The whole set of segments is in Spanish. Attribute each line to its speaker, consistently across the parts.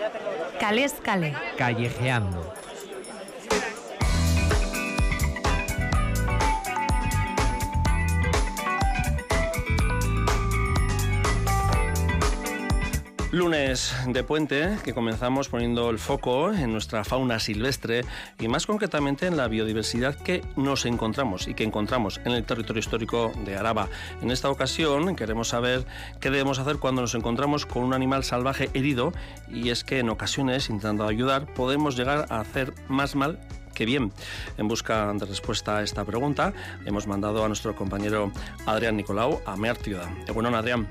Speaker 1: Calés Calé.
Speaker 2: Callejeando.
Speaker 3: Lunes de puente, que comenzamos poniendo el foco en nuestra fauna silvestre y más concretamente en la biodiversidad que nos encontramos y que encontramos en el territorio histórico de Araba. En esta ocasión queremos saber qué debemos hacer cuando nos encontramos con un animal salvaje herido, y es que en ocasiones, intentando ayudar, podemos llegar a hacer más mal que bien. En busca de respuesta a esta pregunta, hemos mandado a nuestro compañero Adrián Nicolau a Mártioda. Bueno, Adrián.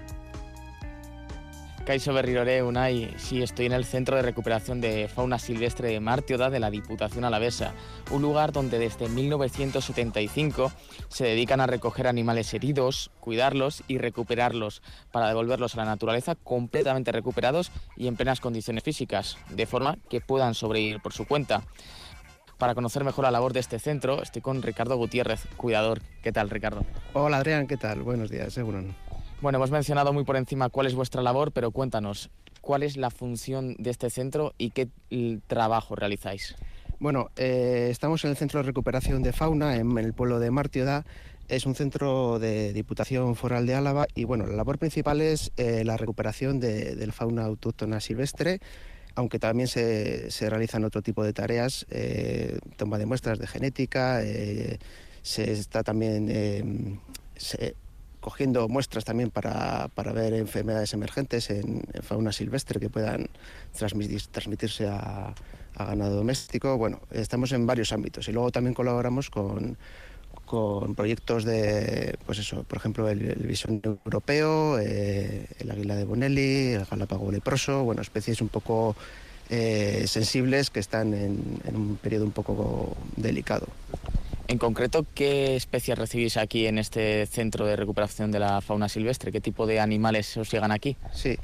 Speaker 4: Kaixo berrirore, Unai. Sí, estoy en el Centro de Recuperación de Fauna Silvestre de Mártioda de la Diputación Alavesa, un lugar donde desde 1975 se dedican a recoger animales heridos, cuidarlos y recuperarlos para devolverlos a la naturaleza completamente recuperados y en plenas condiciones físicas, de forma que puedan sobrevivir por su cuenta. Para conocer mejor la labor de este centro, estoy con Ricardo Gutiérrez, cuidador. ¿Qué tal, Ricardo?
Speaker 5: Hola, Adrián, ¿qué tal? Buenos días, seguro.
Speaker 4: Bueno, hemos mencionado muy por encima cuál es vuestra labor, pero cuéntanos, ¿cuál es la función de este centro y qué trabajo realizáis?
Speaker 5: Bueno, estamos en el Centro de Recuperación de Fauna en el pueblo de Mártioda. Es un centro de Diputación Foral de Álava y bueno, la labor principal es la recuperación de la fauna autóctona silvestre, aunque también se realizan otro tipo de tareas, toma de muestras de genética, se está también cogiendo muestras también para ver enfermedades emergentes en fauna silvestre que puedan transmitirse a ganado doméstico. Bueno, estamos en varios ámbitos y luego también colaboramos con proyectos de, pues eso, por ejemplo, el bisón europeo, el águila de Bonelli, el galápago leproso, bueno, especies un poco sensibles que están en un periodo un poco delicado.
Speaker 4: En concreto, ¿qué especies recibís aquí en este centro de recuperación de la fauna silvestre? ¿Qué tipo de animales os llegan aquí?
Speaker 5: Sí,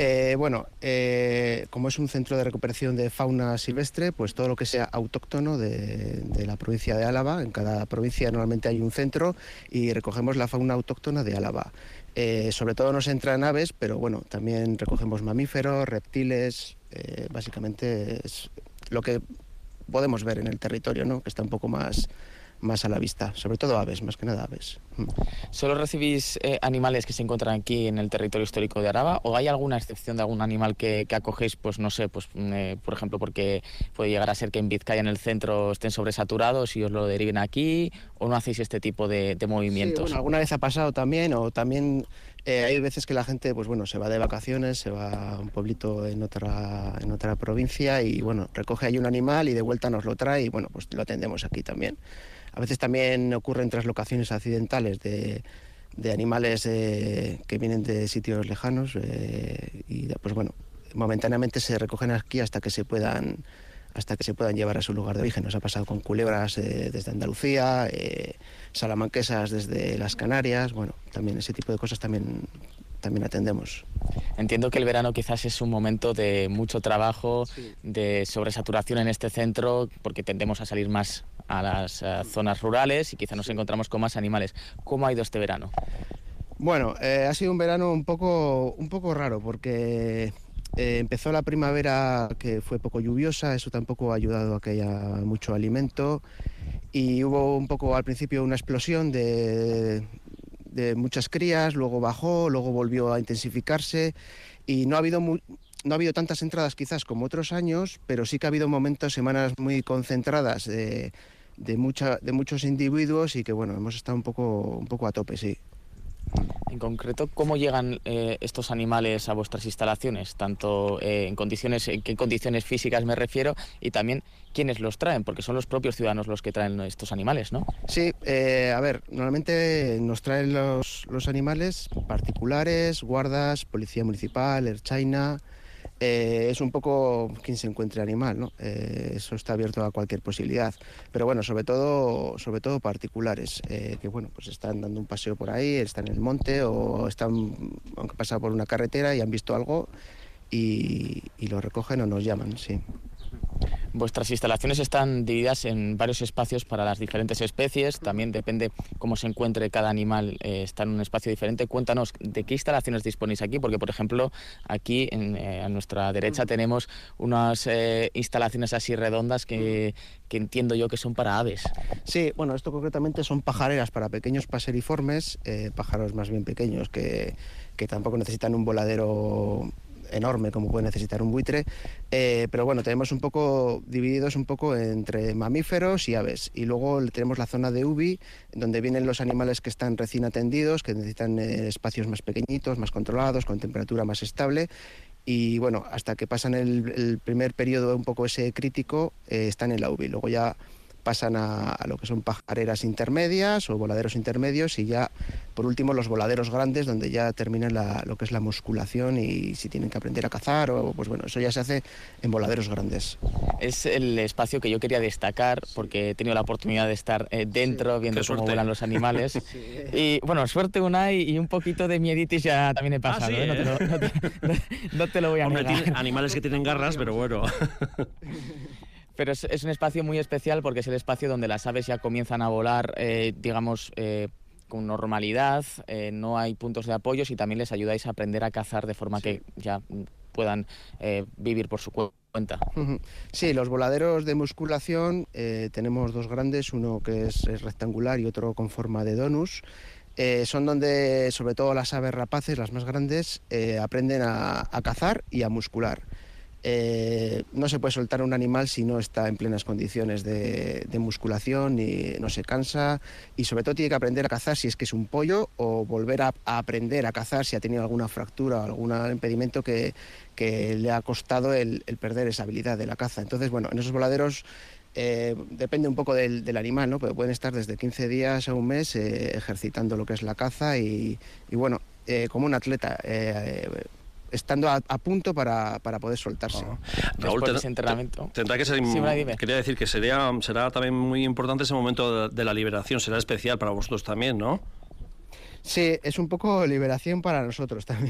Speaker 5: como es un centro de recuperación de fauna silvestre, pues todo lo que sea autóctono de la provincia de Álava, en cada provincia normalmente hay un centro y recogemos la fauna autóctona de Álava. Sobre todo nos entran aves, pero bueno, también recogemos mamíferos, reptiles, básicamente es lo que podemos ver en el territorio, ¿no? Que está un poco más a la vista, sobre todo aves, más que nada aves.
Speaker 4: ¿Solo recibís animales que se encuentran aquí en el territorio histórico de Araba o hay alguna excepción de algún animal que acogéis, pues no sé, pues por ejemplo, porque puede llegar a ser que en Vizcaya, en el centro, estén sobresaturados y os lo deriven aquí, o no hacéis este tipo de movimientos?
Speaker 5: Sí, bueno, alguna vez ha pasado también, o también hay veces que la gente, pues bueno, se va de vacaciones, se va a un pueblito en otra provincia y bueno, recoge ahí un animal y de vuelta nos lo trae y bueno, pues lo atendemos aquí también. A veces también ocurren traslocaciones accidentales de animales que vienen de sitios lejanos y pues bueno, momentáneamente se recogen aquí hasta que se puedan llevar a su lugar de origen. Nos ha pasado con culebras desde Andalucía, salamanquesas desde las Canarias, bueno, también ese tipo de cosas también atendemos.
Speaker 4: Entiendo que el verano quizás es un momento de mucho trabajo,
Speaker 5: sí,
Speaker 4: de sobresaturación en este centro, porque tendemos a salir más a las zonas rurales y quizás nos encontramos con más animales. ¿Cómo ha ido este verano?
Speaker 5: Bueno, ha sido un verano un poco raro porque empezó la primavera que fue poco lluviosa, eso tampoco ha ayudado a que haya mucho alimento y hubo un poco al principio una explosión de muchas crías, luego bajó, luego volvió a intensificarse y no ha habido tantas entradas quizás como otros años, pero sí que ha habido momentos, semanas muy concentradas de muchos individuos y que bueno, hemos estado un poco a tope, sí.
Speaker 4: En concreto, ¿cómo llegan estos animales a vuestras instalaciones? Tanto en qué condiciones físicas me refiero y también quiénes los traen, porque son los propios ciudadanos los que traen estos animales, ¿no?
Speaker 5: Sí, a ver, normalmente nos traen los animales particulares, guardas, policía municipal, Ertzaina. Es un poco quien se encuentre animal, ¿no? Eso está abierto a cualquier posibilidad. Pero bueno, sobre todo particulares, que bueno, pues están dando un paseo por ahí, están en el monte o aunque pasan por una carretera y han visto algo y lo recogen o nos llaman, sí.
Speaker 4: Vuestras instalaciones están divididas en varios espacios para las diferentes especies, también depende cómo se encuentre cada animal, está en un espacio diferente. Cuéntanos, ¿de qué instalaciones disponéis aquí? Porque, por ejemplo, aquí a nuestra derecha tenemos unas instalaciones así redondas que entiendo yo que son para aves.
Speaker 5: Sí, bueno, esto concretamente son pajareras para pequeños paseriformes, pájaros más bien pequeños que tampoco necesitan un voladero enorme como puede necesitar un buitre, pero bueno, tenemos un poco divididos un poco entre mamíferos y aves, y luego tenemos la zona de UBI, donde vienen los animales que están recién atendidos, que necesitan espacios más pequeñitos, más controlados, con temperatura más estable, y bueno, hasta que pasan el primer periodo un poco ese crítico, están en la UBI, luego ya pasan a lo que son pajareras intermedias o voladeros intermedios, y ya por último los voladeros grandes, donde ya termina lo que es la musculación, y si tienen que aprender a cazar, o pues bueno, eso ya se hace en voladeros grandes.
Speaker 4: Es el espacio que yo quería destacar porque he tenido la oportunidad de estar dentro, viendo cómo vuelan los animales. Sí. Y bueno, suerte Unai, y un poquito de mieditis ya también he pasado.
Speaker 3: Sí,
Speaker 4: no te lo voy a negar.
Speaker 3: Tiene animales que tienen garras, pero bueno.
Speaker 4: Pero es un espacio muy especial porque es el espacio donde las aves ya comienzan a volar, con normalidad, no hay puntos de apoyos, y también les ayudáis a aprender a cazar de forma que ya puedan vivir por su cuenta.
Speaker 5: Sí, los voladeros de musculación tenemos dos grandes, uno que es rectangular y otro con forma de donus. Son donde sobre todo las aves rapaces, las más grandes, aprenden a cazar y a muscular. No se puede soltar un animal si no está en plenas condiciones de musculación y no se cansa, y sobre todo tiene que aprender a cazar si es que es un pollo, o volver a aprender a cazar si ha tenido alguna fractura o algún impedimento que le ha costado el perder esa habilidad de la caza. Entonces, bueno, en esos voladeros depende un poco del animal, ¿no? Pero pueden estar desde 15 días a un mes ejercitando lo que es la caza y bueno, como un atleta, estando a punto para poder soltarse.
Speaker 3: Raúl,
Speaker 4: entrenamiento
Speaker 3: tendrá que ser, sí, quería decir que será también muy importante ese momento de la liberación, será especial para vosotros también, ¿no?
Speaker 5: Sí, es un poco liberación para nosotros también,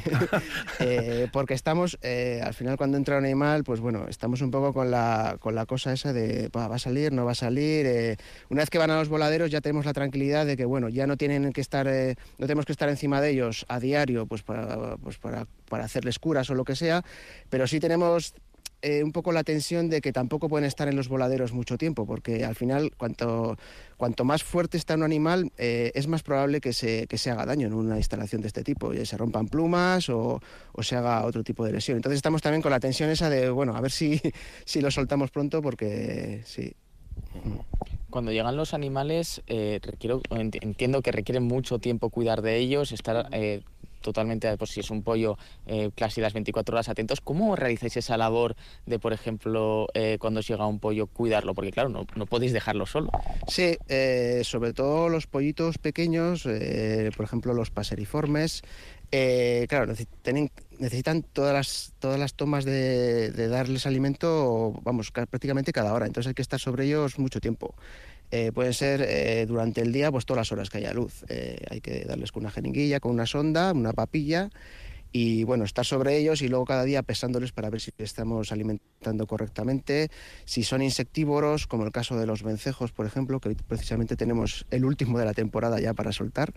Speaker 5: porque estamos, al final cuando entra un animal, pues bueno, estamos un poco con la cosa esa de ¿va a salir, no va a salir? Una vez que van a los voladeros ya tenemos la tranquilidad de que bueno, ya no tenemos que estar encima de ellos a diario, pues para hacerles curas o lo que sea, pero sí tenemos un poco la tensión de que tampoco pueden estar en los voladeros mucho tiempo, porque al final cuanto más fuerte está un animal, es más probable que se haga daño en una instalación de este tipo, y se rompan plumas o se haga otro tipo de lesión. Entonces estamos también con la tensión esa de, bueno, a ver si lo soltamos pronto, porque sí.
Speaker 4: Cuando llegan los animales, entiendo que requieren mucho tiempo cuidar de ellos, estar totalmente, pues si es un pollo, casi las 24 horas atentos. ¿Cómo realizáis esa labor de, por ejemplo, cuando os llega un pollo, cuidarlo? Porque claro, no podéis dejarlo solo.
Speaker 5: Sí, sobre todo los pollitos pequeños, por ejemplo los paseriformes, claro, necesitan todas las tomas de darles alimento, vamos, prácticamente cada hora, entonces hay que estar sobre ellos mucho tiempo. Pueden ser durante el día, pues todas las horas que haya luz. Hay que darles con una jeringuilla, con una sonda, una papilla, y bueno, estar sobre ellos, y luego cada día pesándoles para ver si estamos alimentando correctamente. Si son insectívoros, como el caso de los vencejos, por ejemplo, que hoy precisamente tenemos el último de la temporada ya para soltar,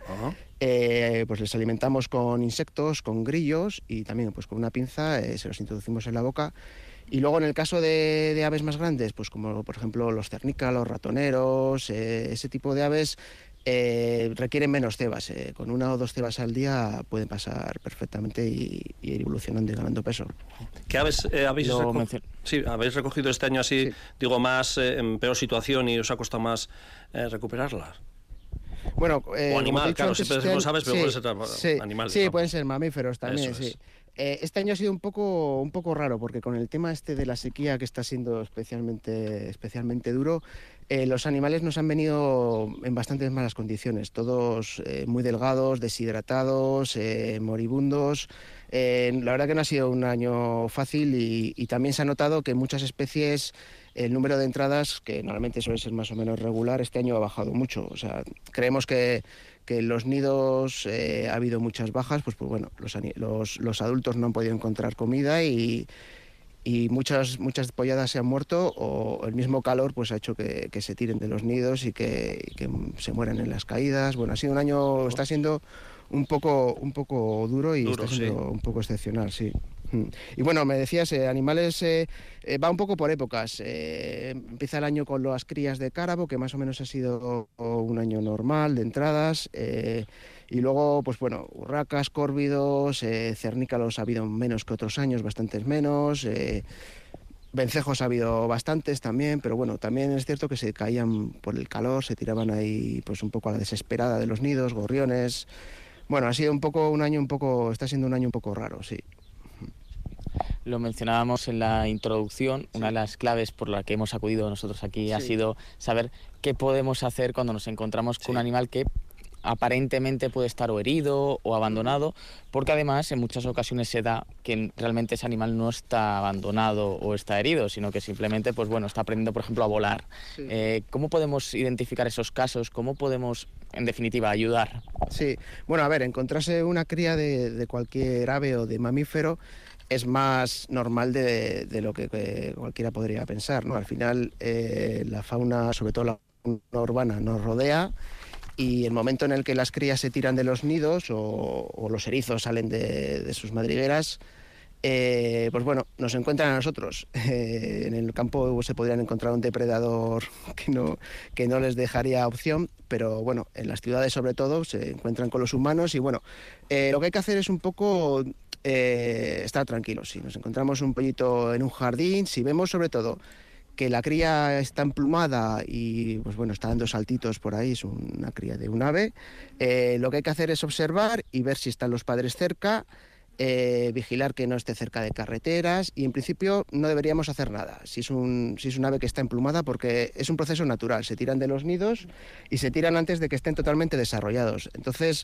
Speaker 5: pues les alimentamos con insectos, con grillos, y también pues con una pinza se los introducimos en la boca. Y luego en el caso de aves más grandes, pues como por ejemplo los cernícalos, los ratoneros, ese tipo de aves requieren menos cebas. Con 1 o 2 cebas al día pueden pasar perfectamente y ir evolucionando y ganando peso.
Speaker 3: ¿Qué aves habéis recogido este año así, sí, digo, más en peor situación y os ha costado más recuperarlas?
Speaker 5: Bueno,
Speaker 3: o animal, claro, siempre decimos aves, pero puede ser animales.
Speaker 5: Sí, pueden ser mamíferos también, sí. Este año ha sido un poco raro, porque con el tema de la sequía, que está siendo especialmente duro, los animales nos han venido en bastantes malas condiciones, todos muy delgados, deshidratados, moribundos. La verdad que no ha sido un año fácil, y también se ha notado que en muchas especies el número de entradas, que normalmente suele ser más o menos regular, este año ha bajado mucho. O sea, creemos que en los nidos ha habido muchas bajas, pues bueno, los adultos no han podido encontrar comida, y y muchas polladas se han muerto, o el mismo calor pues ha hecho que se tiren de los nidos y que se mueran en las caídas. Bueno, ha sido un año, está siendo un poco duro y está siendo un poco excepcional, sí. Y bueno, me decías, animales va un poco por épocas. Empieza el año con las crías de cárabo, que más o menos ha sido un año normal de entradas. Y luego, pues bueno, urracas, córvidos, cernícalos ha habido menos que otros años, bastantes menos. Vencejos ha habido bastantes también, pero bueno, también es cierto que se caían por el calor, se tiraban ahí pues un poco a la desesperada de los nidos, gorriones. Bueno, ha sido está siendo un año un poco raro, sí.
Speaker 4: Lo mencionábamos en la introducción, una de las claves por la que hemos acudido nosotros aquí ha sido saber qué podemos hacer cuando nos encontramos con un animal que aparentemente puede estar o herido o abandonado, porque además en muchas ocasiones se da que realmente ese animal no está abandonado o está herido, sino que simplemente pues bueno, está aprendiendo, por ejemplo, a volar. Sí. ¿Cómo podemos identificar esos casos? ¿Cómo podemos, en definitiva, ayudar?
Speaker 5: Sí, bueno, a ver, encontrarse una cría de cualquier ave o de mamífero es más normal de lo que cualquiera podría pensar, ¿no? Al final la fauna, sobre todo la fauna urbana, nos rodea, y el momento en el que las crías se tiran de los nidos o los erizos salen de sus madrigueras, pues bueno, nos encuentran a nosotros. En el campo se podrían encontrar un depredador que no les dejaría opción, pero bueno, en las ciudades sobre todo se encuentran con los humanos y bueno, lo que hay que hacer es un poco estar tranquilos. Si nos encontramos un pollito en un jardín, si vemos sobre todo que la cría está emplumada y pues bueno, está dando saltitos por ahí, es una cría de un ave, lo que hay que hacer es observar y ver si están los padres cerca, vigilar que no esté cerca de carreteras, y en principio no deberíamos hacer nada si es un ave que está emplumada, porque es un proceso natural, se tiran de los nidos y se tiran antes de que estén totalmente desarrollados. Entonces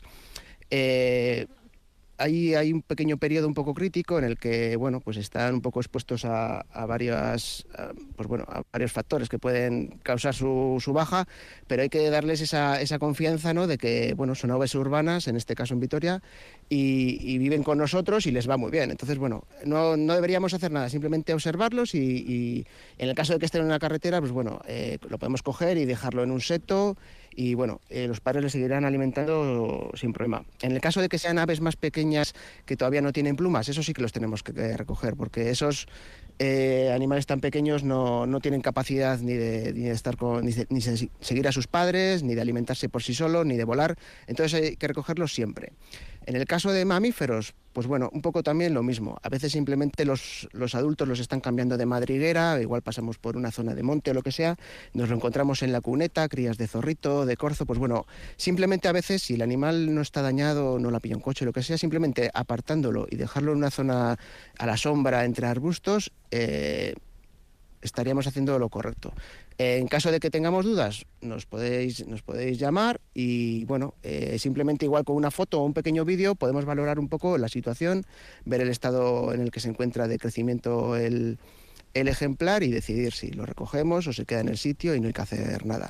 Speaker 5: hay un pequeño periodo un poco crítico en el que bueno, pues están un poco expuestos a varios factores que pueden causar su baja, pero hay que darles esa confianza, ¿no?, de que bueno, son aves urbanas, en este caso en Vitoria, y viven con nosotros y les va muy bien. Entonces bueno, no deberíamos hacer nada, simplemente observarlos y en el caso de que estén en una carretera, pues bueno, lo podemos coger y dejarlo en un seto y bueno, los padres le seguirán alimentando sin problema. En el caso de que sean aves más pequeñas que todavía no tienen plumas, eso sí que los tenemos que recoger, porque esos animales tan pequeños no tienen capacidad ni de estar ni de seguir a sus padres, ni de alimentarse por sí solos, ni de volar. Entonces hay que recogerlos siempre. En el caso de mamíferos, pues bueno, un poco también lo mismo. A veces simplemente los adultos los están cambiando de madriguera, igual pasamos por una zona de monte o lo que sea, nos lo encontramos en la cuneta, crías de zorrito, de corzo, pues bueno, simplemente a veces si el animal no está dañado, no la pilla un coche, lo que sea, simplemente apartándolo y dejarlo en una zona a la sombra entre arbustos, estaríamos haciendo lo correcto. En caso de que tengamos dudas, nos podéis llamar y bueno, simplemente igual con una foto o un pequeño vídeo podemos valorar un poco la situación, ver el estado en el que se encuentra de crecimiento el ejemplar y decidir si lo recogemos o se queda en el sitio y no hay que hacer nada.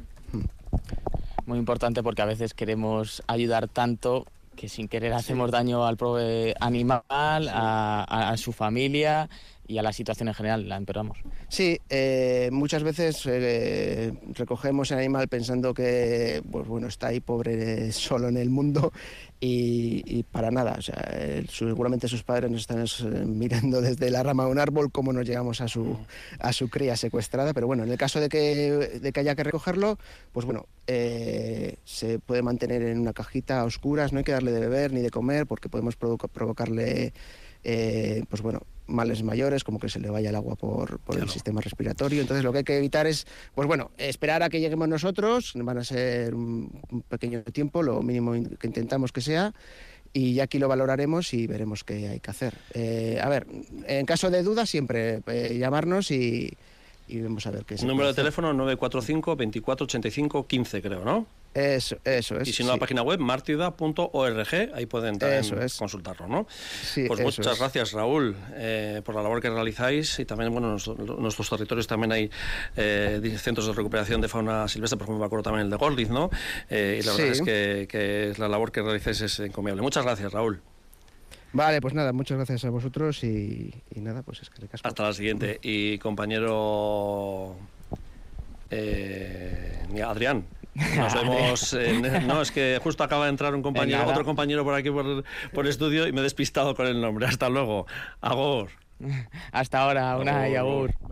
Speaker 4: Muy importante, porque a veces queremos ayudar tanto que sin querer hacemos daño al pobre animal, a su familia y a la situación en general, la empeoramos.
Speaker 5: Sí, muchas veces recogemos el animal pensando que pues bueno, está ahí pobre solo en el mundo y para nada. O sea, seguramente sus padres nos están mirando desde la rama de un árbol cómo nos llegamos a su cría secuestrada, pero bueno, en el caso de que haya que recogerlo, pues bueno, se puede mantener en una cajita a oscuras, no hay que darle de beber ni de comer porque podemos provocarle pues bueno, males mayores, como que se le vaya el agua por el sistema respiratorio. Entonces lo que hay que evitar es, pues bueno, esperar a que lleguemos nosotros, van a ser un pequeño tiempo, lo mínimo que intentamos que sea, y ya aquí lo valoraremos y veremos qué hay que hacer. A ver, en caso de dudas siempre llamarnos y vamos a ver qué es.
Speaker 3: Número de teléfono 945 24 85 15, creo, ¿no?
Speaker 5: Eso es.
Speaker 3: Y si no, la página web martiuda.org, ahí pueden también consultarlo, ¿no?
Speaker 5: Sí,
Speaker 3: pues muchas gracias, Raúl, por la labor que realizáis, y también, bueno, en nuestros territorios también hay centros de recuperación de fauna silvestre, por ejemplo, me acuerdo también el de Gorliz, ¿no? Y la verdad es que la labor que realizáis es encomiable. Muchas gracias, Raúl.
Speaker 5: Vale, pues nada, muchas gracias a vosotros y nada, pues es que le casco.
Speaker 3: Hasta la siguiente. Y compañero Adrián, nos vemos. No, es que justo acaba de entrar otro compañero por aquí por estudio y me he despistado con el nombre. Hasta luego. Agur.
Speaker 4: Hasta ahora, Unai, agur.